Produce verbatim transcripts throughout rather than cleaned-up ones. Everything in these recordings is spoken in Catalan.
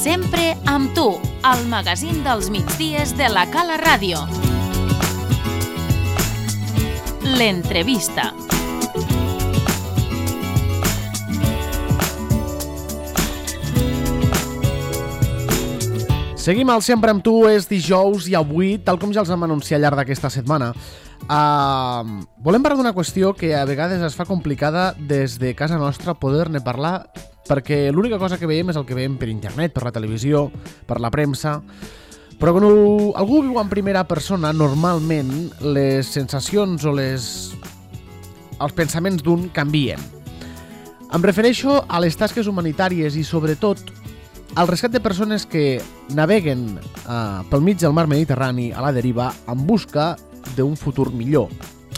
Sempre amb tu, el magazín dels migdies de la Cala Ràdio. L'entrevista. Seguim al Sempre amb tu, és dijous i avui, tal com ja els vam anunciar al llarg d'aquesta setmana, uh, volem parlar d'una qüestió que a vegades es fa complicada des de casa nostra poder-ne parlar, perquè l'única cosa que veiem és el que veiem per internet, per la televisió, per la premsa, però quan algú viu en primera persona, normalment les sensacions o les... els pensaments d'un canvien. Em refereixo a les tasques humanitàries i sobretot al rescat de persones que naveguen eh, pel mig del mar Mediterrani a la deriva en busca d'un futur millor.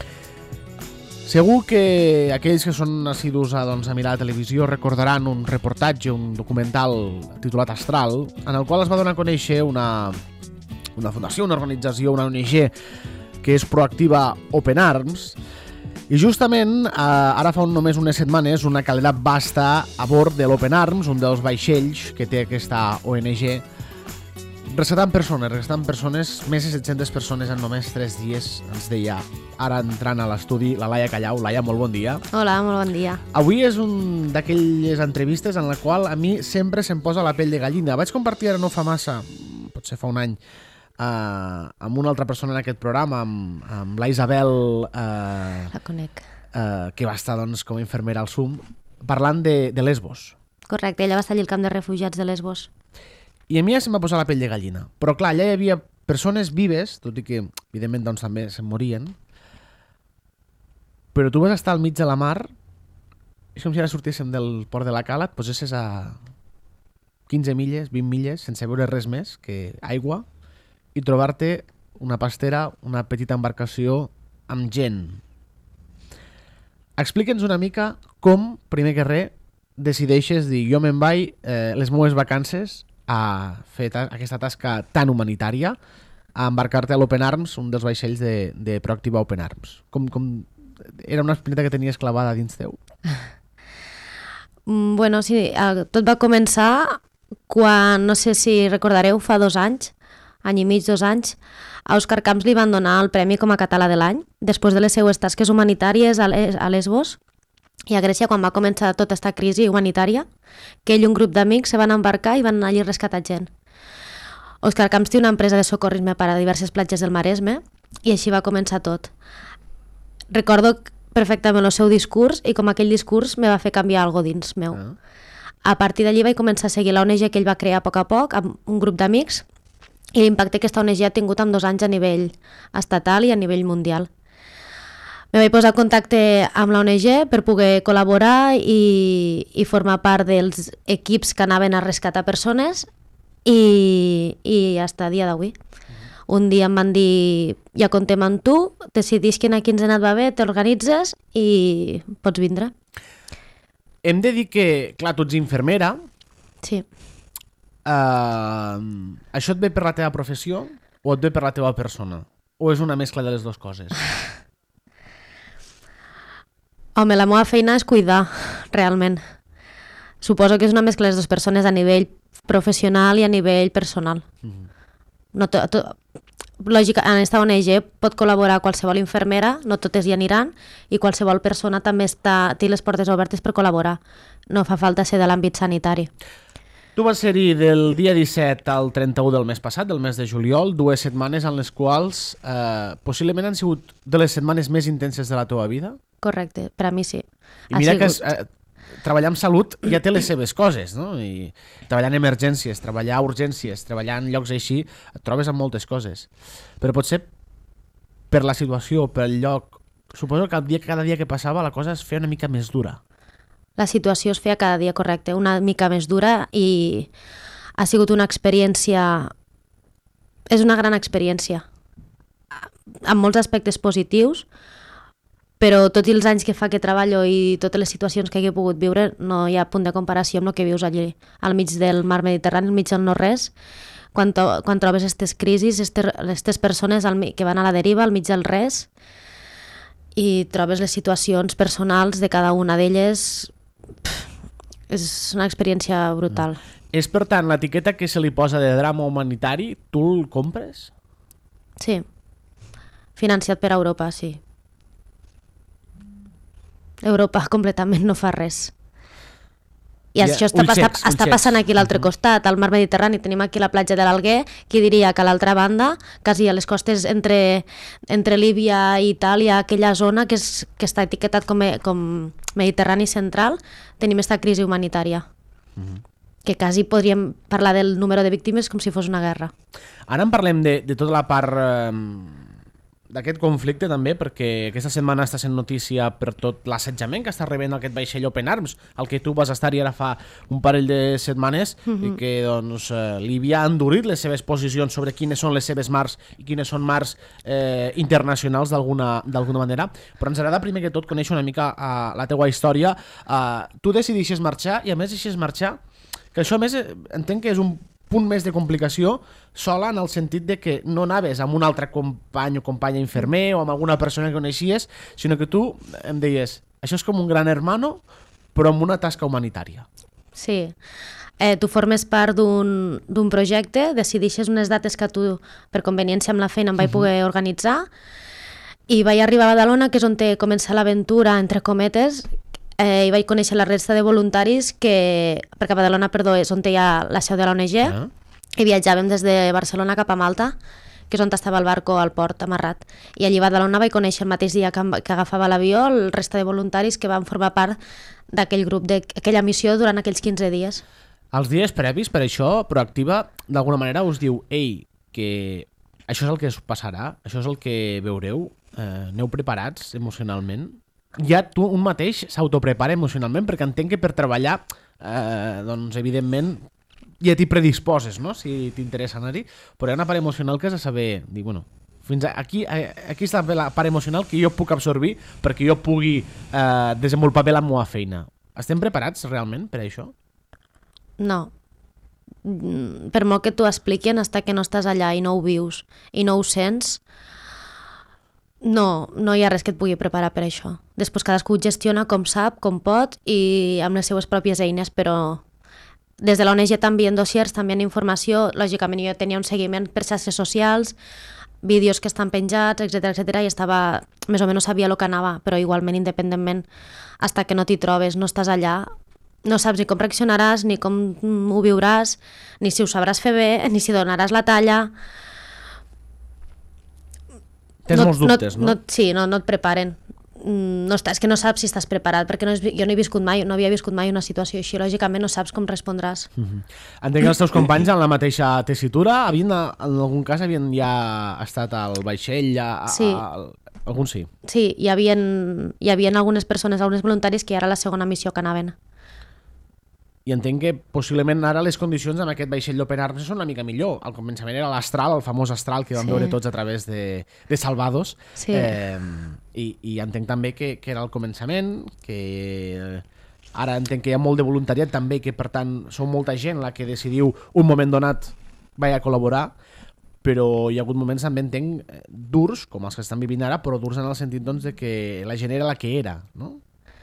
Segur que aquells que són assidus a, doncs, a mirar la televisió recordaran un reportatge, un documental titulat Astral, en el qual es va donar a conèixer una, una fundació, una organització, una O N G que és proactiva Open Arms. I justament, eh, ara fa un, només unes setmanes, una calera va estar a bord de l'Open Arms, un dels vaixells que té aquesta O N G, rescatant persones, rescatant persones, més de set-centes persones en només tres dies, ens deia, ara entrant a l'estudi, la Laia Callau. Laia, molt bon dia. Hola, molt bon dia. Avui és un d'aquelles entrevistes en la qual a mi sempre se'm posa la pell de gallina. Vaig compartir ara no fa massa, potser fa un any, Uh, amb una altra persona en aquest programa, amb, amb la Isabel, uh, la conec, uh, que va estar doncs, com a infermera al S U M, parlant de, de Lesbos. Correcte, ella va estar allà al camp de refugiats de Lesbos. I a mi ja se'm va posar la pell de gallina. Però clar, allà hi havia persones vives, tot i que evidentment doncs, també se'n morien, però tu vas estar al mig de la mar, és com si ara sortíssim del port de la Cala, et posessis a quinze milles, vint milles, sense veure res més que aigua, i trobar-te una pastera, una petita embarcació amb gent. Explica'ns una mica com, primer que res, decideixes dir jo me'n vaig eh, les meves vacances a fer ta aquesta tasca tan humanitària, a embarcar-te a l'Open Arms, un dels vaixells de, de Proactiva Open Arms. Com, com... Era una espineta que tenies clavada dins teu? Bueno, sí, tot va començar quan, no sé si recordareu, fa dos anys, any i mig, dos anys, a Òscar Camps li van donar el Premi com a Català de l'Any després de les seues tasques humanitàries a, Les a Lesbos i a Grècia quan va començar tota aquesta crisi humanitària, que ell i un grup d'amics se van embarcar i van anar allí a rescatar gent. Òscar Camps té una empresa de socorrisme per a diverses platges del Maresme i així va començar tot. Recordo perfectament el seu discurs i com aquell discurs me va fer canviar alguna cosa dins meu. A partir d'allí vaig començar a seguir la O N G que ell va crear a poc a poc amb un grup d'amics i l'impacte que aquesta O N G ha tingut en dos anys a nivell estatal i a nivell mundial. Me vaig posar en contacte amb la O N G per poder col·laborar i, i formar part dels equips que anaven a rescatar persones i, i fins a dia d'avui. Un dia em van dir, ja contem amb tu, decidís quina quinzena et va bé, t'organitzes i pots vindre. Hem de dir que, clar, tu ets infermera. Sí. Uh, això et ve per la teva professió o et ve per la teva persona? O és una mescla de les dues coses? Home, la meva feina és cuidar, realment. Suposo que és una mescla de les dues persones a nivell professional i a nivell personal. Mm-hmm. No to, to, lògica, en aquesta O N G pot col·laborar qualsevol infermera, no totes hi aniran, i qualsevol persona també està, té les portes obertes per col·laborar. No fa falta ser de l'àmbit sanitari. Tu vas ser-hi del dia disset al trenta-u del mes passat, del mes de juliol, dues setmanes en les quals eh, possiblement han sigut de les setmanes més intenses de la teva vida? Correcte, per a mi sí. I mira que és, eh, treballar amb salut ja té les seves coses, no? I treballar en emergències, treballar a urgències, treballar en llocs així, et trobes amb moltes coses. Però potser per la situació, per el lloc, suposo que cada dia, cada dia que passava la cosa es feia una mica més dura. La situació es feia cada dia, correcte, una mica més dura i ha sigut una experiència... És una gran experiència. Amb molts aspectes positius, però tots els anys que fa que treballo i totes les situacions que he pogut viure no hi ha punt de comparació amb el que vius allí, al mig del mar Mediterrani, al mig del no-res, quan, to quan trobes aquestes crisis, aquestes persones al que van a la deriva, al mig del res, i trobes les situacions personals de cada una d'elles És una experiència brutal. És, per tant, l'etiqueta que se li posa de drama humanitari, tu el compres? Sí. Financiat per Europa, sí. Europa completament no fa res. I Ja, això està, ulls està, secs, està ulls passant secs. aquí a l'altre costat, al mar Mediterrani. Tenim aquí la platja de l'Alguer. Qui diria que a l'altra banda, quasi a les costes entre, entre Líbia i Itàlia, aquella zona que, és, que està etiquetat com, com Mediterrani central, tenim aquesta crisi humanitària. Mm-hmm. Que quasi podríem parlar del número de víctimes com si fos una guerra. Ara en parlem de, de tota la part eh, d'aquest conflicte també, perquè aquesta setmana està sent notícia per tot l'assetjament que està rebent aquest vaixell Open Arms, el que tu vas estar-hi ara fa un parell de setmanes, mm-hmm. i que doncs, eh, Líbia ha endurit les seves posicions sobre quines són les seves mars i quines són mars eh, internacionals d'alguna d'alguna manera, però ens agrada primer que tot conèixer una mica eh, la teua història. Eh, tu decidixes marxar i a més deixes marxar, que això a més entenc que és un punt més de complicació sola, en el sentit de que no anaves amb un altre company o companya infermer o amb alguna persona que coneixies, sinó que tu em deies, això és com un gran hermano però amb una tasca humanitària. Sí, eh, tu formes part d'un d'un projecte, decidixes unes dates que tu, per conveniència amb la feina, em vaig uh-huh. poder organitzar, i vaig arribar a Badalona, que és on té començar l'aventura, entre cometes, eh, i vaig conèixer la resta de voluntaris que, perquè a Badalona, perdó, és on hi ha la seu de l'O N G, uh-huh. i viatjàvem des de Barcelona cap a Malta, que és on estava el barco al port amarrat. I allí a Badalona vaig conèixer el mateix dia que, que agafava l'avió el resta de voluntaris que van formar part d'aquell grup, d'aquella missió durant aquells quinze dies. Els dies previs, per això, Proactiva, d'alguna manera us diu, ei, que això és el que us passarà, això és el que veureu, eh, aneu preparats emocionalment. Ja tu un mateix s'autoprepara emocionalment, perquè entenc que per treballar, eh, doncs, evidentment, ja t'hi predisposes, no?, si t'interessa anar-hi, però hi ha una part emocional que has de saber, dir, bueno, fins aquí, aquí està la part emocional que jo puc absorbir perquè jo pugui eh, desenvolupar bé la meva feina. Estem preparats realment per això? No. Per molt que t'ho expliquen, fins que no estàs allà i no ho vius i no ho sents, no, no hi ha res que et pugui preparar per això. Després cadascú gestiona com sap, com pot i amb les seues pròpies eines, però des de l'O N G també en dossiers, també en informació, lògicament jo tenia un seguiment per xarxes socials, vídeos que estan penjats, etcètera, etcètera, i estava, més o menys sabia el que anava, però igualment, independentment, fins que no t'hi trobes, no estàs allà, no saps ni com reaccionaràs, ni com ho viuràs, ni si ho sabràs fer bé, ni si donaràs la talla. Tens no, molts dubtes, no? no? no sí, no, no et preparen. No, és que no saps si estàs preparat, perquè no és, jo no he viscut mai, no havia viscut mai una situació així, lògicament no saps com respondràs. Uh-huh. Entenc que els teus companys en la mateixa tessitura, havien, en algun cas havien ja estat al vaixell, a, sí. a, a, alguns sí. Sí, hi havia, hi havia algunes persones, alguns voluntaris que era la segona missió que anaven. I entenc que possiblement ara les condicions amb aquest vaixell d'Open Arms són una mica millor. Al començament era l'Astral, el famós Astral que vam sí. veure tots a través de, de Salvados. Sí. Eh, i, I entenc també que, que era el començament, que ara entenc que hi ha molt de voluntariat també, que per tant sou molta gent la que decidiu un moment donat vaig a col·laborar, però hi ha hagut moments també entenc durs, com els que estan vivint ara, però durs en el sentit doncs, de que la gent era la que era, no?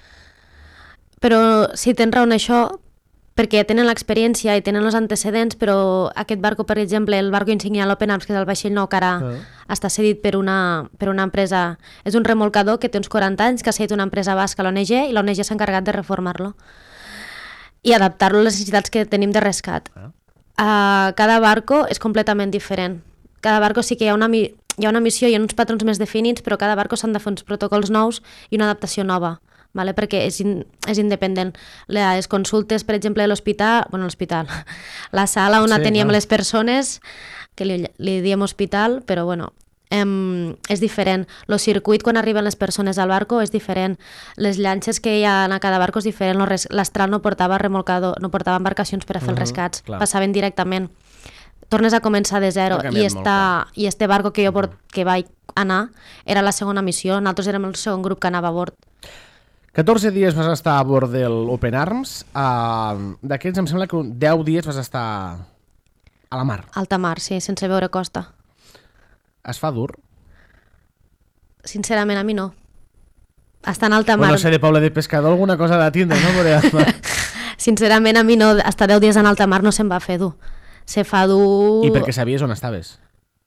Però si tens raó en això, perquè tenen l'experiència i tenen els antecedents, però aquest barco, per exemple, el barco insignia de l'Open Arms, que és el vaixell nou que ara uh-huh. està cedit per una, per una empresa, és un remolcador que té uns quaranta anys, que ha cedit una empresa basca a l'O N G i l'O N G s'ha encarregat de reformar-lo i adaptar-lo a les necessitats que tenim de rescat. Uh-huh. Uh, cada barco és completament diferent. Cada barco sí que hi ha una, hi ha una missió i uns patrons més definits, però cada barco s'han de fer uns protocols nous i una adaptació nova. Vale? Perquè és, in, és independent. Les consultes, per exemple, de l'hospital, bueno, l'hospital, la sala on sí, teníem clar. Les persones, que li, li diem hospital, però bueno, em, és diferent. El circuit quan arriben les persones al barco és diferent. Les llanxes que hi ha a cada barco és diferent. L'Astral no portava remolcador, no portava embarcacions per a fer uh-huh, els rescats, clar. Passaven directament. Tornes a començar de zero. I, esta, I este barco que jo port, que vaig anar era la segona missió. Nosaltres érem el segon grup que anava a bord. catorze dies vas estar a bord de l'Open Arms. Uh, D'aquests em sembla que deu dies vas estar a la mar. Alta mar, sí, sense veure costa. Es fa dur? Sincerament, a mi no. Estar en alta mar... Bueno, no sé, de Poble de Pescador alguna cosa de tindre, no? sincerament a mi no, estar deu dies en alta mar no se'm va fer dur. Se fa dur... I perquè sabies on estaves?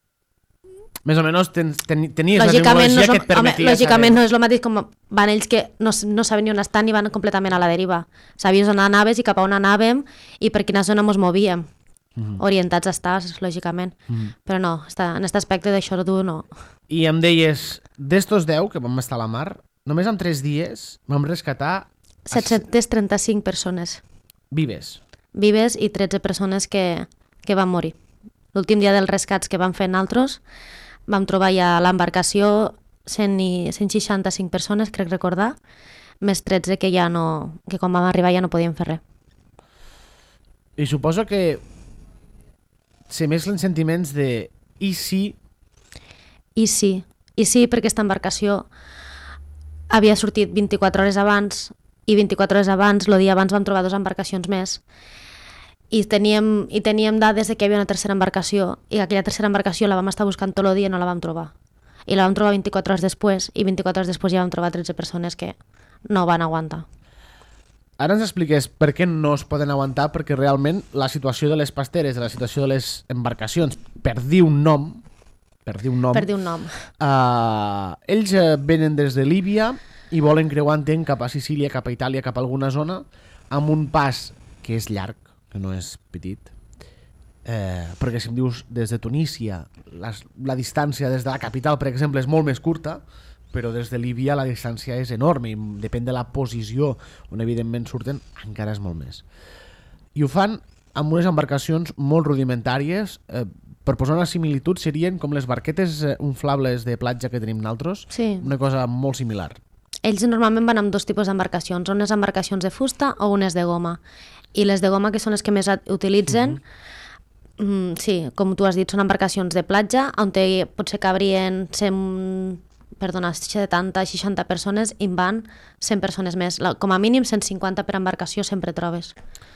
Més o menys ten, ten, tenies la lògicament tecnologia no que et permetia home, lògicament saber. no és el mateix com van ells que no, no saben ni on estan i van completament a la deriva. Sabies on anaves i cap a on anàvem i per quina zona mos movíem. Mm-hmm. Orientats estàs, lògicament. Mm-hmm. Però no, està, en aquest aspecte d'això dur no. I em deies, d'estos deu que vam estar a la mar, només en tres dies vam rescatar... set-cents trenta-cinc persones. Vives. Vives i tretze persones que, que van morir. L'últim dia dels rescats que vam fer nosaltres vam trobar ja a l'embarcació cent seixanta-cinc persones, crec recordar, més tretze que ja no, que quan vam arribar ja no podíem fer res. I suposo que se mesclen sentiments de i si... I sí, i sí, perquè aquesta embarcació havia sortit vint-i-quatre hores abans i vint-i-quatre hores abans, el dia abans vam trobar dues embarcacions més i teníem, i teníem dades de que hi havia una tercera embarcació i aquella tercera embarcació la vam estar buscant tot el dia i no la vam trobar. I la vam trobar vint-i-quatre hores després i vint-i-quatre hores després ja vam trobar tretze persones que no van aguantar. Ara ens expliques per què no es poden aguantar, perquè realment la situació de les pasteres, la situació de les embarcacions, per dir un nom, per dir un nom, per dir un nom. Uh, ells uh, venen des de Líbia i volen creuar, entenc, cap a Sicília, cap a Itàlia, cap a alguna zona, amb un pas que és llarg, que no és petit, eh, perquè si em dius des de Tunísia, la, la distància des de la capital, per exemple, és molt més curta, però des de Líbia la distància és enorme i depèn de la posició on evidentment surten, encara és molt més. I ho fan amb unes embarcacions molt rudimentàries, eh, per posar una similitud serien com les barquetes inflables de platja que tenim nosaltres, sí. Una cosa molt similar. Ells normalment van amb dos tipus d'embarcacions, unes embarcacions de fusta o unes de goma. I les de goma, que són les que més utilitzen, uh-huh. mm, sí, com tu has dit, són embarcacions de platja, on te, potser cabrien cent, perdona, setanta, seixanta persones i en van cent persones més. Com a mínim cent cinquanta per embarcació sempre trobes.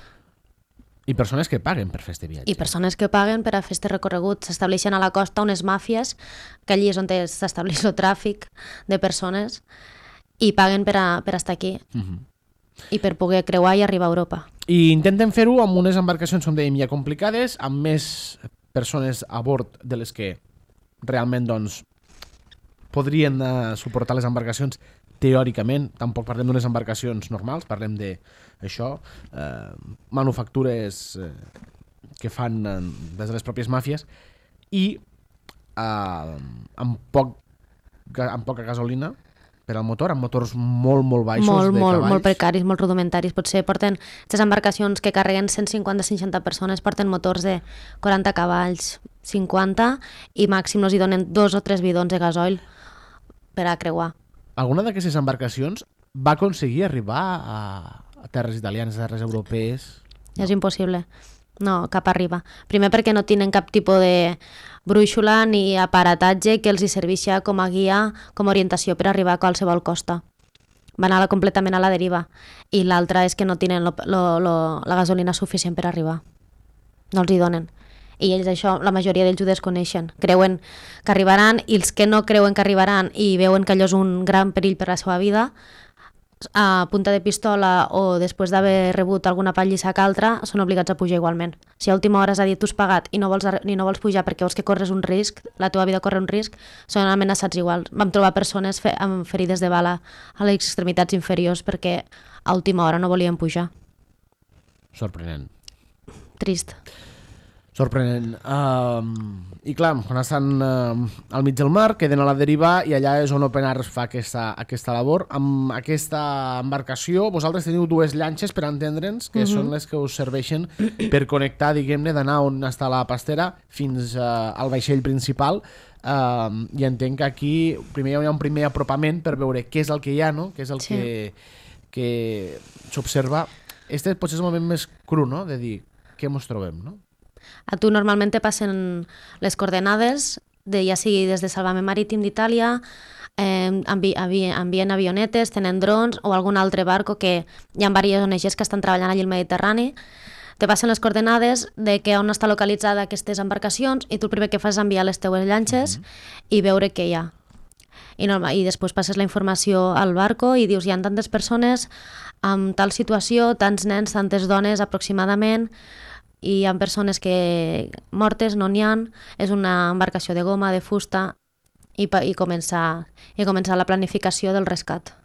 I persones que paguen per fer este viatge. I persones que paguen per a fer este recorregut. S'estableixen a la costa unes màfies, que allí és on s'estableix el tràfic de persones, i paguen per a, per a estar aquí. Uh-huh. I per poder creuar i arribar a Europa. I intenten fer-ho amb unes embarcacions, com dèiem, ja complicades, amb més persones a bord de les que realment doncs, podrien uh, suportar les embarcacions teòricament. Tampoc parlem d'unes embarcacions normals, parlem de això, eh, manufactures eh, que fan eh, des de les pròpies màfies i eh, amb, poc, amb poca gasolina per al motor, amb motors molt, molt baixos molt, de molt, cavalls. Molt precaris, molt rudimentaris. Potser porten, aquestes embarcacions que carreguen cent cinquanta a seixanta persones porten motors de quaranta cavalls, cinquanta, i màxim els hi donen dos o tres bidons de gasoil per a creuar. Alguna d'aquestes embarcacions va aconseguir arribar a, a terres italianes, a terres europees? És impossible. No, cap arriba. Primer perquè no tenen cap tipus de brúixola ni aparatatge que els hi serveixi com a guia, com a orientació per arribar a qualsevol costa. Van anar completament a la deriva. I l'altra és que no tenen lo, lo, lo, la gasolina suficient per arribar. No els hi donen. I ells això, la majoria d'ells ho desconeixen. Creuen que arribaran i els que no creuen que arribaran i veuen que allò és un gran perill per a la seva vida, a punta de pistola o després d'haver rebut alguna pallissa que altra, són obligats a pujar igualment. Si a última hora has dit tu has pagat i no vols, ni no vols pujar perquè veus que corres un risc, la teva vida corre un risc, són amenaçats igual. Vam trobar persones fe amb ferides de bala a les extremitats inferiors perquè a última hora no volien pujar. Sorprenent. Trist. Sorprenent. Um, I clar, quan estan uh, al mig del mar, queden a la deriva i allà és on Open Arms fa aquesta, aquesta labor. Amb aquesta embarcació vosaltres teniu dues llanxes, per entendre'ns, que uh-huh. són les que us serveixen per connectar, diguem-ne, d'anar on està la pastera fins uh, al vaixell principal. Uh, I entenc que aquí primer hi ha un primer apropament per veure què és el que hi ha, no? Què és el sí. que, que s'observa. Este potser és el moment més cru, no?, de dir què ens trobem, no? A tu normalment te passen les coordenades, de, ja sigui des de Salvament Marítim d'Itàlia, eh, envi, envi, envien avionetes, tenen drons o algun altre barco que hi ha diverses O N Ges que estan treballant allà al Mediterrani. Te passen les coordenades de que on està localitzada aquestes embarcacions i tu el primer que fas és enviar les teues llanxes mm-hmm. i veure què hi ha. I, normal, I després passes la informació al barco i dius hi ha tantes persones amb tal situació, tants nens, tantes dones aproximadament, i hi ha persones que mortes no n'hi ha, és una embarcació de goma, de fusta, i, i, començar, i començar la planificació del rescat.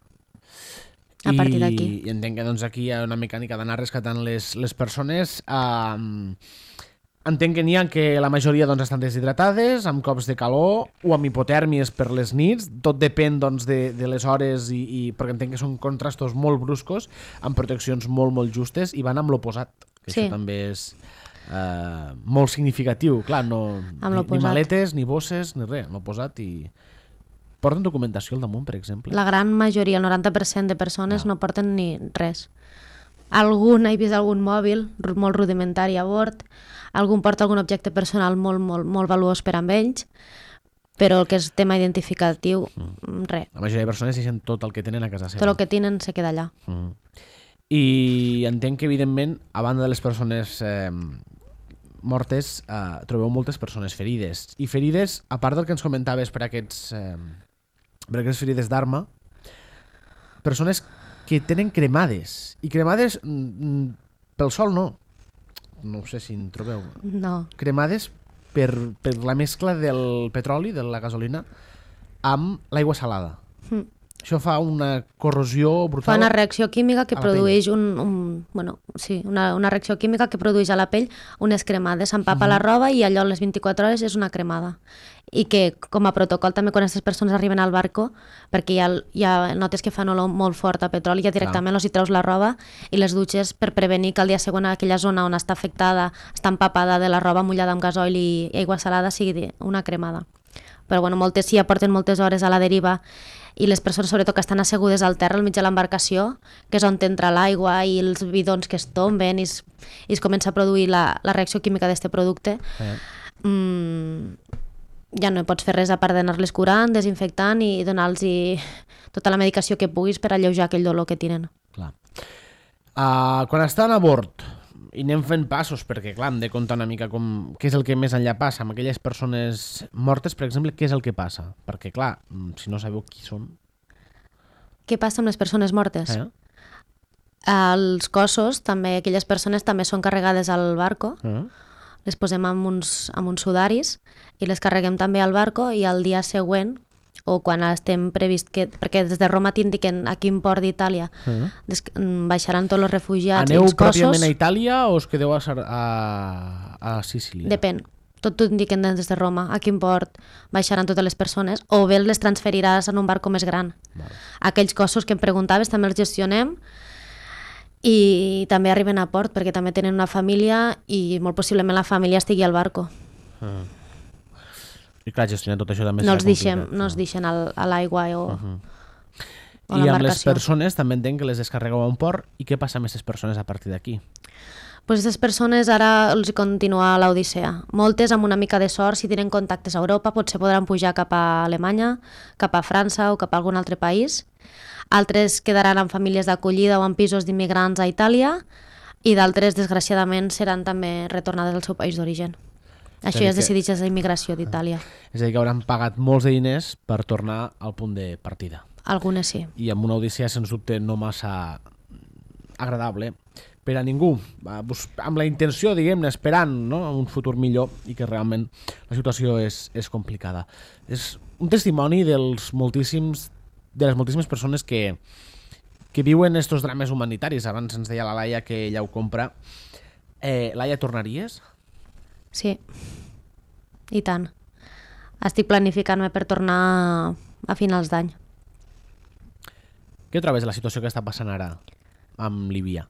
A partir d'aquí. I entenc que doncs, aquí hi ha una mecànica d'anar rescatant les, les persones. Um, entenc que n'hi ha que la majoria doncs, estan deshidratades, amb cops de calor o amb hipotèrmies per les nits. Tot depèn doncs, de, de les hores, i, i, perquè entenc que són contrastos molt bruscos, amb proteccions molt, molt justes, i van amb l'oposat. Que sí. Això també és uh, molt significatiu. Clar, no, ni, ni maletes, ni bosses, ni res. L'oposat i... Porten documentació al damunt, per exemple? La gran majoria, el noranta per cent de persones no, no porten ni res. Algun, he vist algun mòbil molt rudimentari a bord, algun porta algun objecte personal molt, molt, molt valuós per amb ells, però el que és tema identificatiu, mm. res. La majoria de persones deixen tot el que tenen a casa seva. Tot el que tenen se queda allà. Mm. I entenc que, evidentment, a banda de les persones eh, mortes, eh, trobeu moltes persones ferides. I ferides, a part del que ens comentaves per aquests... Eh, per aquestes ferides d'arma, persones que tenen cremades, i cremades mm, pel sol no, no sé si en trobeu, no. cremades per, per la mescla del petroli, de la gasolina, amb l'aigua salada. Mm. Això fa una corrosió brutal. Fa una reacció química que produeix un, un, bueno, sí, una, una reacció química que produeix a la pell unes cremades. S'empapa uh-huh. la roba i allò a les vint-i-quatre hores és una cremada. I que com a protocol també quan aquestes persones arriben al barco, perquè ja, ja notes que fan olor molt fort a petroli, ja directament Clar. els hi treus la roba i les dutxes per prevenir que el dia següent aquella zona on està afectada, està empapada de la roba mullada amb gasoil i aigua salada sigui una cremada. Però bueno, moltes sí ja porten moltes hores a la deriva, i les persones sobretot que estan assegudes al terra al mig de l'embarcació, que és on entra l'aigua i els bidons que es tomben i es, i es comença a produir la, la reacció química d'aquest producte, eh. mm, ja no pots fer res a part d'anar-les curant, desinfectant i donar-los tota la medicació que puguis per alleujar aquell dolor que tenen. Clar. Uh, quan estan a bord i anem fent passos, perquè clar, hem de contar una mica com, què és el que més enllà passa amb aquelles persones mortes, per exemple, què és el que passa? Perquè clar, si no sabeu qui són... Què passa amb les persones mortes? Eh? Els cossos, també, aquelles persones també són carregades al barco, eh? Les posem amb uns, amb uns sudaris i les carreguem també al barco, i al dia següent, o quan estem previst que... Perquè des de Roma t'indiquen a quin port d'Itàlia uh-huh. des, baixaran tots els refugiats Aneu i els cossos. Aneu pròpiament a Itàlia o us quedeu a, a, a Sicília? Depèn. Tot t'ho indiquen des de Roma, a quin port baixaran totes les persones, o bé les transferiràs en un barco més gran. Vale. Aquells cossos que em preguntaves també els gestionem, i també arriben a port perquè també tenen una família i molt possiblement la família estigui al barco. Uh-huh. I clar, gestionar tot això també no serà els deixem, complicat. No els deixen al, a l'aigua o, uh-huh. o I amb les persones també entenc que les descarregueu a un port, i què passa amb aquestes persones a partir d'aquí? Pues aquestes persones ara els continua l'odissea. Moltes amb una mica de sort, si tenen contactes a Europa, potser podran pujar cap a Alemanya, cap a França o cap a algun altre país. Altres quedaran en famílies d'acollida o en pisos d'immigrants a Itàlia, i d'altres, desgraciadament, seran també retornades al seu país d'origen. Això ja es decideix des d'immigració d'Itàlia. És a dir, que hauran pagat molts de diners per tornar al punt de partida. Algunes sí. I amb una odissea, sens dubte, no massa agradable per a ningú, amb la intenció, diguem-ne, esperant, no?, un futur millor, i que realment la situació és, és complicada. És un testimoni dels moltíssims, de les moltíssimes persones que, que viuen estos drames humanitaris. Abans ens deia la Laia que ella ho compra. Eh, Laia, tornaries? Sí, i tant. Estic planificant-me per tornar a finals d'any. Què trobes de la situació que està passant ara amb Líbia?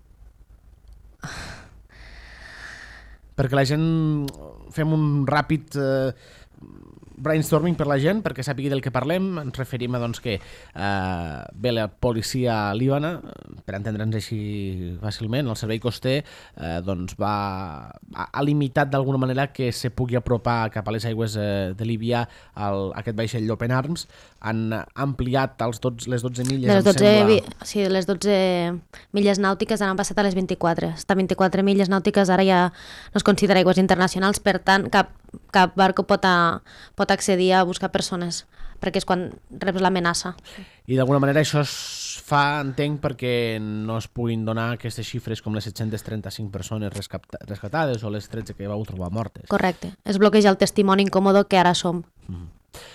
Perquè la gent... Fem un ràpid eh, brainstorming per la gent, perquè sàpigui del que parlem. Ens referim a doncs, que eh, ve la policia líbana, per entendre'ns així fàcilment, el servei coster eh, doncs va, ha, ha limitat d'alguna manera que se pugui apropar cap a les aigües eh, de Líbia al, aquest vaixell d'Open Arms. Han ampliat els dotze, les dotze milles, de les dotze, em sembla... vi, sí, les dotze milles nàutiques han passat a les vint-i-quatre. Està vint-i-quatre milles nàutiques ara ja no es considera aigües internacionals, per tant cap, cap barco pot, a, pot accedir a buscar persones, perquè és quan reps l'amenaça. I d'alguna manera això es fa, entenc, perquè no es puguin donar aquestes xifres com les set-cents trenta-cinc persones rescapta- rescatades o les tretze que vau trobar mortes. Correcte. Es bloqueja el testimoni incòmodo que ara som. Mm.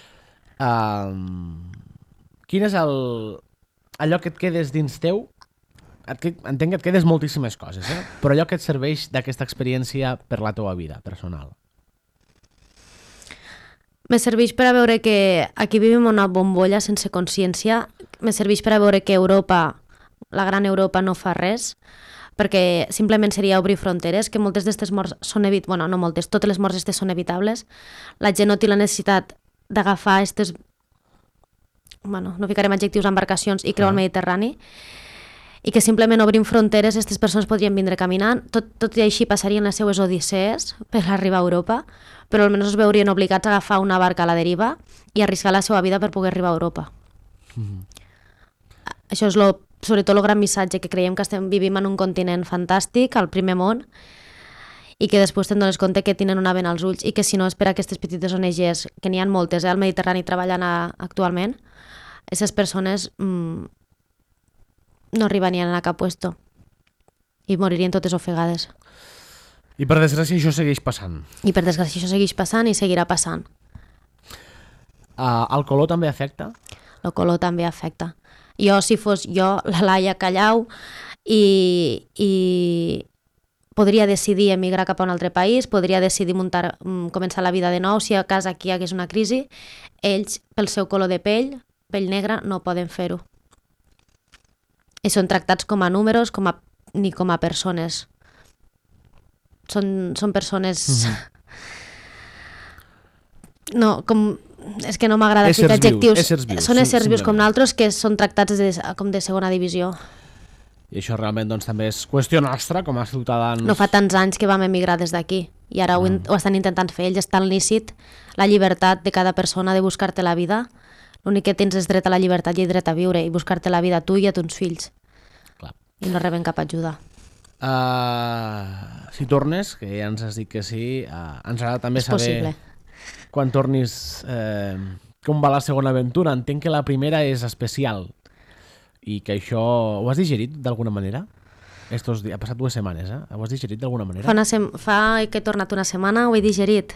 Um, quin és el, allò que et quedes dins teu? Et, que- entenc que et quedes moltíssimes coses, eh? Però allò que et serveix d'aquesta experiència per la teva vida personal. Me serveix per a veure que aquí vivim una bombolla sense consciència. Me serveix per a veure que Europa, la gran Europa, no fa res, perquè simplement seria obrir fronteres, que moltes d'aquestes morts són evitables, bueno, no moltes, totes les morts aquestes són evitables. La gent no té la necessitat d'agafar aquestes, bueno, no ficarem adjectius, embarcacions i creuar el Mediterrani, i que simplement obrint fronteres aquestes persones podrien vindre caminant, tot, tot i així passarien les seues odissees per arribar a Europa, però almenys es veurien obligats a agafar una barca a la deriva i arriscar la seva vida per poder arribar a Europa. Mm-hmm. Això és lo, sobretot el gran missatge, que creiem que estem vivim en un continent fantàstic, al primer món, i que després te'n dones compte que tenen una vena als ulls i que si no és per aquestes petites O N Ges, que n'hi ha moltes, eh, al Mediterrani treballant a, actualment, aquestes persones mmm, no arribarien a cap puesto i moririen totes ofegades. I per desgràcia això segueix passant. I per desgràcia això segueix passant i seguirà passant. Uh, el color també afecta? El color també afecta. Jo, si fos jo, la Laia Callau, i, i podria decidir emigrar cap a un altre país, podria decidir muntar, començar la vida de nou, si a casa aquí hi hagués una crisi, ells, pel seu color de pell, pell negra, no poden fer-ho. I són tractats com a números, com a, ni com a persones. Són, són persones... Mm-hmm. No, com... És que no m'agrada ficar adjectius. Éssers vius. Són éssers vius com nosaltres, que són tractats de, com de segona divisió. I això realment doncs, també és qüestió nostra com a ciutadans. No fa tants anys que vam emigrar des d'aquí i ara mm. ho, ho estan intentant fer ells. És tan lícit la llibertat de cada persona de buscar-te la vida. L'únic que tens és dret a la llibertat i dret a viure i buscar-te la vida a tu i a tons fills. Clar. I no reben cap ajuda. Uh, si tornes, que ja ens has dit que sí, uh, ens agrada també és saber possible. Quan tornis eh, com va la segona aventura. Entenc que la primera és especial i que això ho has digerit d'alguna manera? Estos dies, ha passat dues setmanes, eh? Ho has digerit d'alguna manera? Fa, una sem fa que he tornat una setmana, ho he digerit.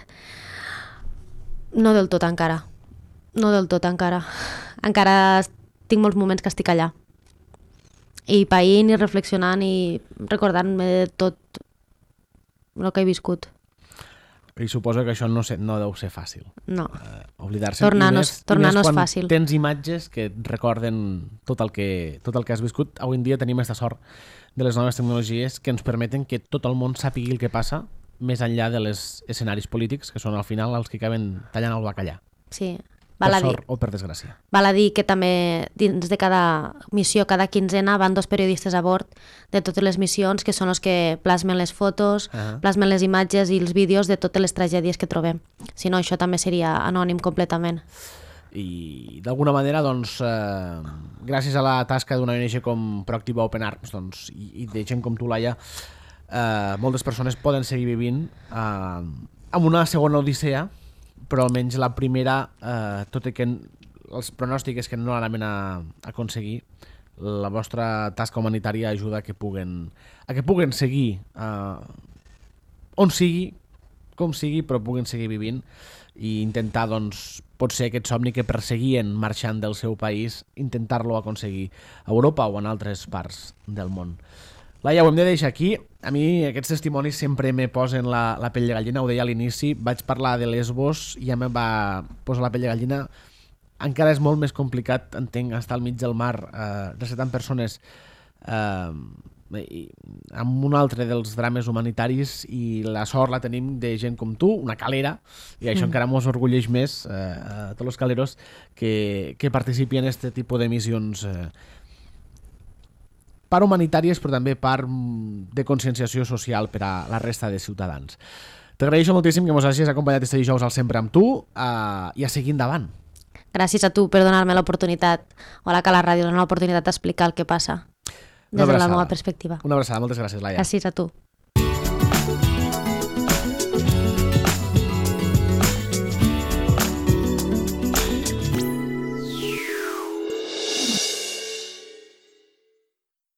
No del tot encara. No del tot encara. Encara tinc molts moments que estic allà. I païnt i reflexionant i recordant-me de tot el que he viscut. I suposo que això no, sé, no deu ser fàcil. No. Uh, Oblidar-se. Tornar, I no, més, tornar i més no és quan fàcil. Tens imatges que et recorden tot el que, tot el que has viscut. Avui en dia tenim aquesta sort de les noves tecnologies que ens permeten que tot el món sàpigui el que passa més enllà de les escenaris polítics, que són al final els que acaben tallant el bacallà. Sí. Per Val a sort dir, o per desgràcia. val a dir que també dins de cada missió, cada quinzena, van dos periodistes a bord de totes les missions, que són els que plasmen les fotos, Uh-huh. plasmen les imatges i els vídeos de totes les tragèdies que trobem. Si no, això també seria anònim completament. I d'alguna manera, doncs, eh, gràcies a la tasca d'una O N G com Proactiva Open Arms, doncs, i, i de gent com tu, Laia, eh, moltes persones poden seguir vivint eh, amb una segona odissea, però almenys la primera, eh, tot i que els pronòstics que no l'anaven a aconseguir, la vostra tasca humanitària ajuda a que puguen, a que puguen seguir eh, on sigui, com sigui, però puguen seguir vivint i intentar, doncs, potser aquest somni que perseguien marxant del seu país, intentar-lo aconseguir a Europa o en altres parts del món. Laia, ho hem de deixar aquí. A mi aquests testimonis sempre me posen la, la pell de gallina, ho deia a l'inici, vaig parlar de Lesbos i ja me va posar la pell de gallina. Encara és molt més complicat, entenc, estar al mig del mar, eh, rescatant persones eh, i, amb un altre dels drames humanitaris, i la sort la tenim de gent com tu, una calera, i això mm. encara mos orgulleix més eh, a tots els caleros que, que participi en aquest tipus de missions eh, part humanitàries, però també part de conscienciació social per a la resta de ciutadans. T'agraeixo moltíssim que mos hagis acompanyat este dijous al Sempre amb tu eh, i a seguir endavant. Gràcies a tu per donar-me l'oportunitat, o a la Cala Ràdio, donar l'oportunitat d'explicar el que passa des de la meva perspectiva. Una abraçada, moltes gràcies, Laia. Gràcies a tu.